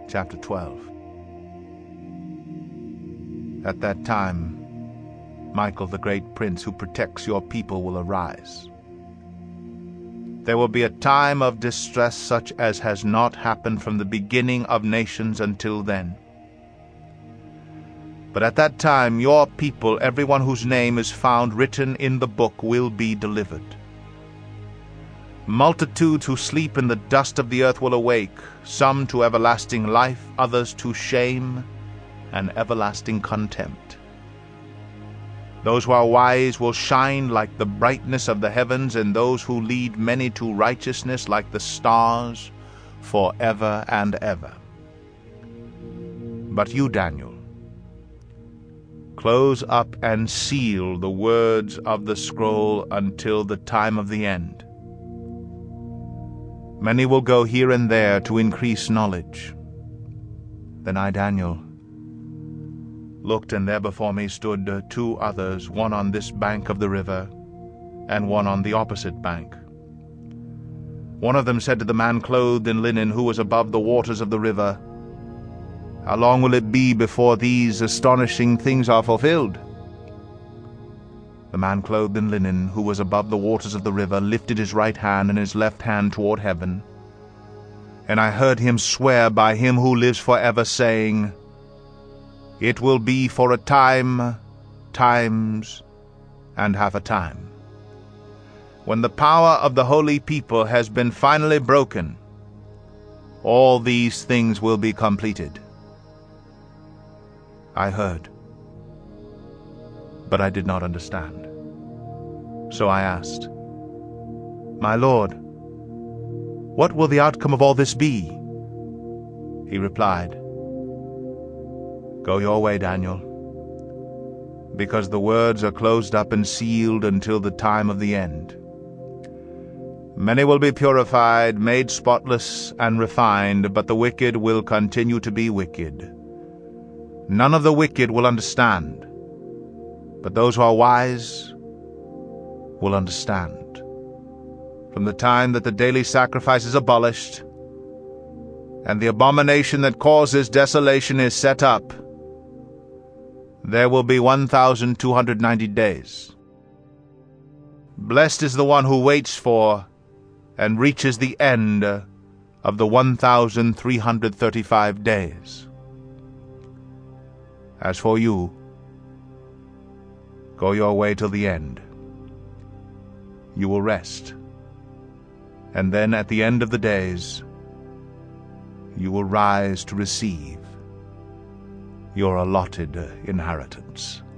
chapter 12. At that time, Michael, the great prince who protects your people, will arise. There will be a time of distress such as has not happened from the beginning of nations until then. But at that time your people, everyone whose name is found written in the book, will be delivered. Multitudes who sleep in the dust of the earth will awake, some to everlasting life, others to shame and everlasting contempt. Those who are wise will shine like the brightness of the heavens, and those who lead many to righteousness like the stars forever and ever. But you, Daniel, close up and seal the words of the scroll until the time of the end. Many will go here and there to increase knowledge. Then I, Daniel, looked, and there before me stood two others, one on this bank of the river, and one on the opposite bank. One of them said to the man clothed in linen, who was above the waters of the river, "How long will it be before these astonishing things are fulfilled?" The man clothed in linen, who was above the waters of the river, lifted his right hand and his left hand toward heaven, and I heard him swear by him who lives forever, saying, "It will be for a time, times, and half a time. When the power of the holy people has been finally broken, all these things will be completed." I heard, but I did not understand. So I asked, "My Lord, what will the outcome of all this be?" He replied, "Go your way, Daniel, because the words are closed up and sealed until the time of the end. Many will be purified, made spotless, and refined, but the wicked will continue to be wicked. None of the wicked will understand, but those who are wise will understand. From the time that the daily sacrifice is abolished, and the abomination that causes desolation is set up, there will be 1,290 days. Blessed is the one who waits for and reaches the end of the 1,335 days. As for you, go your way till the end. You will rest, and then at the end of the days, you will rise to receive your allotted inheritance."